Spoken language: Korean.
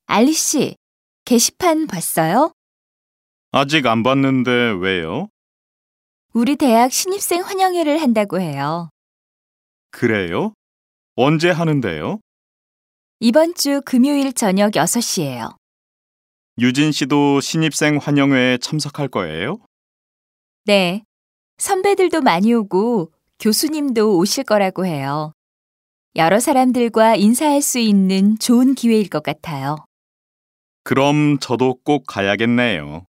알리 씨, 게시판 봤어요? 아직 안 봤는데 왜요? 우리 대학 신입생 환영회를 한다고 해요. 그래요? 언제 하는데요? 이번 주 금요일 저녁 6시예요. 유진 씨도 신입생 환영회에 참석할 거예요? 네, 선배들도 많이 오고 교수님도 오실 거라고 해요. 여러 사람들과 인사할 수 있는 좋은 기회일 것 같아요. 그럼 저도 꼭 가야겠네요.